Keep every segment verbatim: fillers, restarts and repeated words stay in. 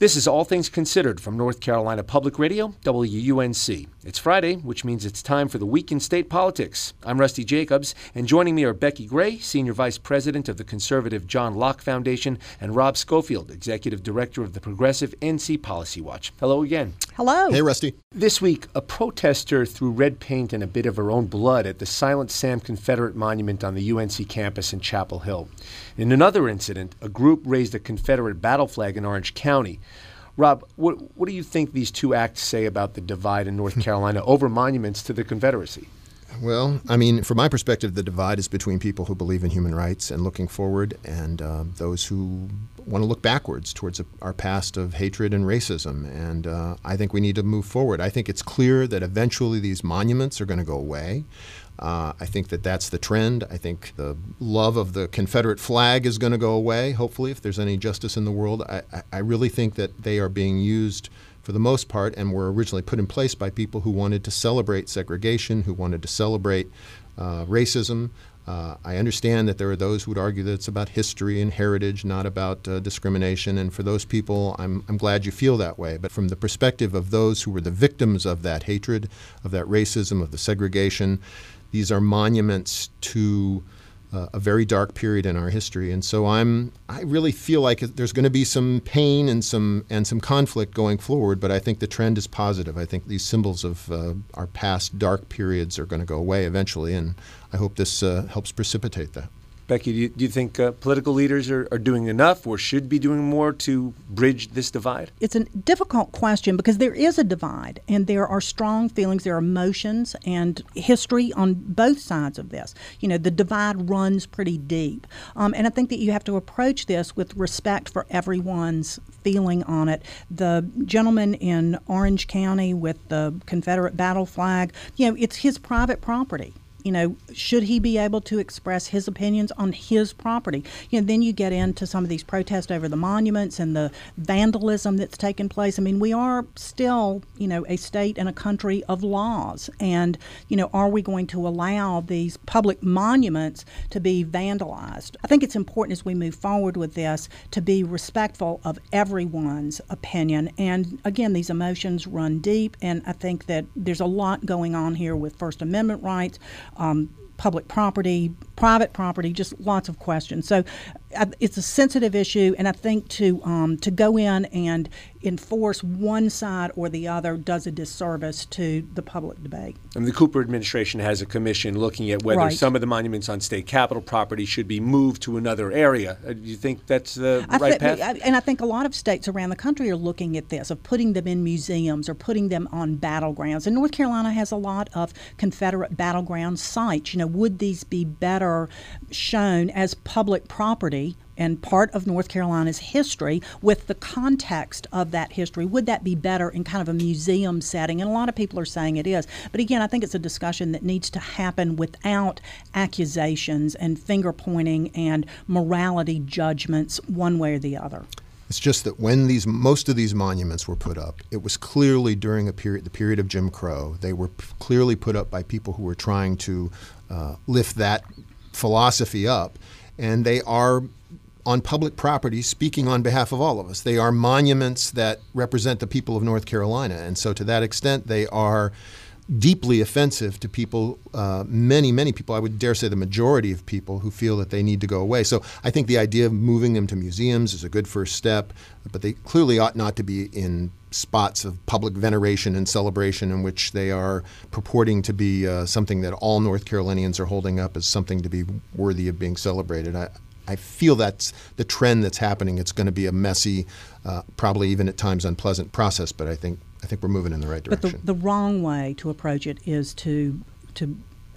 This is All Things Considered from North Carolina Public Radio, W U N C. It's Friday, which means it's time for the Week in State Politics. I'm Rusty Jacobs, and joining me are Becky Gray, Senior Vice President of the conservative John Locke Foundation, and Rob Schofield, Executive Director of the Progressive N C Policy Watch. Hello again. Hello. Hey, Rusty. This week, a protester threw red paint and a bit of her own blood at the Silent Sam Confederate monument on the U N C campus in Chapel Hill. In another incident, a group raised a Confederate battle flag in Orange County. Rob, what, what do you think these two acts say about the divide in North Carolina over monuments to the Confederacy? Well, I mean, from my perspective, the divide is between people who believe in human rights and looking forward and uh, those who want to look backwards towards a, our past of hatred and racism. And uh, I think we need to move forward. I think it's clear that eventually these monuments are going to go away. Uh, I think that that's the trend. I think the love of the Confederate flag is going to go away, hopefully, if there's any justice in the world. I, I, I really think that they are being used for the most part and were originally put in place by people who wanted to celebrate segregation, who wanted to celebrate uh, racism. Uh, I understand that there are those who would argue that it's about history and heritage, not about uh, discrimination. And for those people, I'm, I'm glad you feel that way. But from the perspective of those who were the victims of that hatred, of that racism, of the segregation, these are monuments to uh, a very dark period in our history. And so I'm, I really feel like there's going to be some pain and some and some conflict going forward, but I think the trend is positive. I think these symbols of uh, our past dark periods are going to go away eventually, and I hope this uh, helps precipitate that. Becky, do you, do you think uh, political leaders are, are doing enough or should be doing more to bridge this divide? It's a difficult question because there is a divide and there are strong feelings, there are emotions and history on both sides of this. You know, the divide runs pretty deep. Um, and I think that you have to approach this with respect for everyone's feeling on it. The gentleman in Orange County with the Confederate battle flag, you know, it's his private property. You know, should he be able to express his opinions on his property? You know, then you get into some of these protests over the monuments and the vandalism that's taken place. I mean, we are still, you know, a state and a country of laws. And, you know, are we going to allow these public monuments to be vandalized? I think it's important as we move forward with this to be respectful of everyone's opinion. And, again, these emotions run deep. And I think that there's a lot going on here with First Amendment rights. Um, public property, private property, just lots of questions. So uh, it's a sensitive issue, and I think to um, to go in and enforce one side or the other does a disservice to the public debate. And the Cooper administration has a commission looking at whether right. some of the monuments on state capitol property should be moved to another area. Uh, do you think that's the I right th- path? And I think a lot of states around the country are looking at this, of putting them in museums or putting them on battlegrounds. And North Carolina has a lot of Confederate battleground sites. You know, would these be better shown as public property and part of North Carolina's history with the context of that history? Would that be better in kind of a museum setting? And a lot of people are saying it is. But again, I think it's a discussion that needs to happen without accusations and finger pointing and morality judgments one way or the other. It's just that when these most of these monuments were put up, it was clearly during a period, the period of Jim Crow. They were p- clearly put up by people who were trying to uh, lift that philosophy up, and they are on public property, speaking on behalf of all of us. They are monuments that represent the people of North Carolina, and so to that extent, they are deeply offensive to people, uh, many, many people, I would dare say the majority of people who feel that they need to go away. So I think the idea of moving them to museums is a good first step, but they clearly ought not to be in spots of public veneration and celebration in which they are purporting to be uh, something that all North Carolinians are holding up as something to be worthy of being celebrated. I, I feel that's the trend that's happening. It's going to be a messy, uh, probably even at times unpleasant process, but I think I think we're moving in the right direction. But the, the wrong way to approach it is to to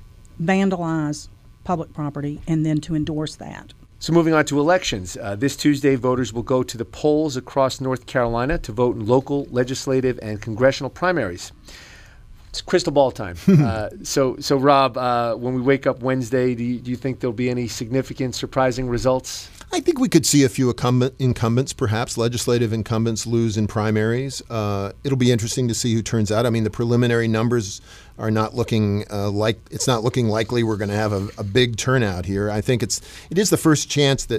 vandalize public property and then to endorse that. So moving on to elections. Uh, this Tuesday, voters will go to the polls across North Carolina to vote in local, legislative, and congressional primaries. It's crystal ball time. uh, so, so Rob, uh, when we wake up Wednesday, do you, do you think there'll be any significant, surprising results? I think we could see a few incumbent, incumbents, perhaps legislative incumbents, lose in primaries. Uh, it'll be interesting to see who turns out. I mean, the preliminary numbers are not looking uh, like it's not looking likely we're going to have a, a big turnout here. I think it's it is the first chance that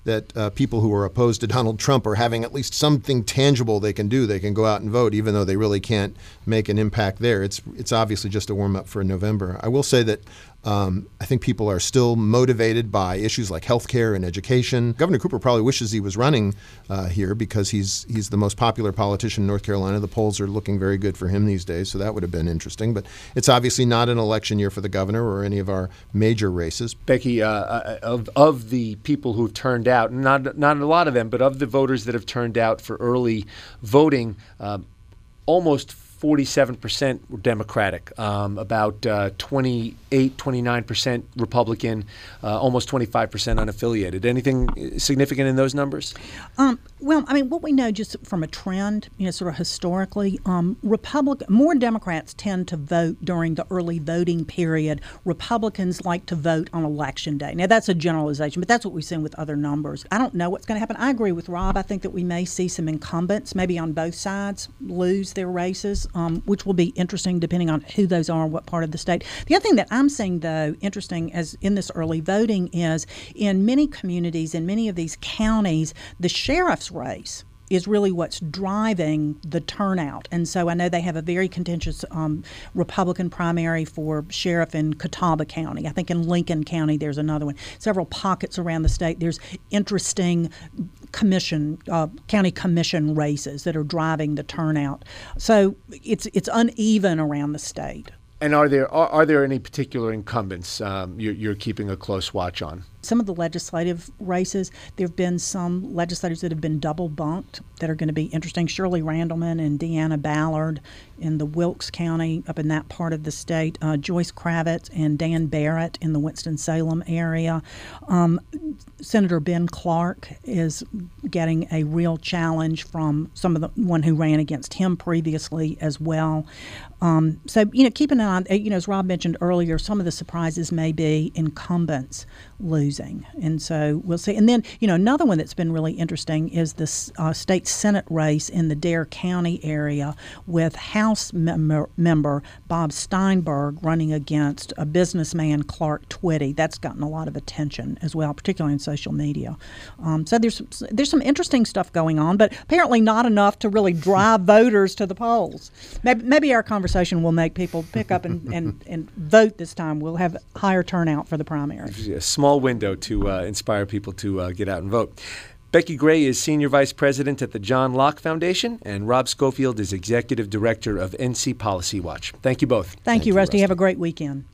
that uh, people who are opposed to Donald Trump are having at least something tangible they can do. They can go out and vote, even though they really can't make an impact there. It's it's obviously just a warm up for November. I will say that um, I think people are still motivated by issues like health care and education. Governor Cooper probably wishes he was running uh, here because he's he's the most popular politician in North Carolina. The polls are looking very good for him these days, so that would have been interesting. But it's obviously not an election year for the governor or any of our major races. Becky, uh, of of the people who've turned out, not not a lot of them, but of the voters that have turned out for early voting, uh, almost forty-seven percent were Democratic, um, about uh, twenty-eight, twenty-nine percent Republican, uh, almost twenty-five percent unaffiliated. Anything significant in those numbers? Um, well, I mean, what we know just from a trend, you know, sort of historically, um, Republican, more Democrats tend to vote during the early voting period. Republicans like to vote on Election Day. Now, that's a generalization, but that's what we've seen with other numbers. I don't know what's going to happen. I agree with Rob. I think that we may see some incumbents, maybe on both sides, lose their races. Um, which will be interesting depending on who those are and what part of the state. The other thing that I'm seeing, though, interesting as in this early voting is in many communities, in many of these counties, the sheriff's race is really what's driving the turnout. And so I know they have a very contentious um, Republican primary for sheriff in Catawba County. I think in Lincoln County there's another one. Several pockets around the state. There's interesting commission, uh, county commission races that are driving the turnout. So it's it's uneven around the state. And are there are, are there any particular incumbents um, you're, you're keeping a close watch on? Some of the legislative races, there have been some legislators that have been double bunked that are going to be interesting. Shirley Randleman and Deanna Ballard in the Wilkes County, up in that part of the state. Uh, Joyce Kravitz and Dan Barrett in the Winston-Salem area. Um, Senator Ben Clark is getting a real challenge from some of the one who ran against him previously as well. Um, so, you know, keep an eye on, you know, as Rob mentioned earlier, some of the surprises may be incumbents losing. And so we'll see. And then, you know, another one that's been really interesting is this uh, state Senate race in the Dare County area with House member, member Bob Steinberg running against a businessman, Clark Twitty. That's gotten a lot of attention as well, particularly on social media. Um, so there's there's some interesting stuff going on, but apparently not enough to really drive voters to the polls. Maybe, maybe our conversation will make people pick up and, and, and vote this time. We'll have higher turnout for the primary. A small window to uh, inspire people to uh, get out and vote. Becky Gray is Senior Vice President at the John Locke Foundation, and Rob Schofield is Executive Director of N C Policy Watch. Thank you both. Thank, Thank you, you, Rusty. Rusty. Have a great weekend.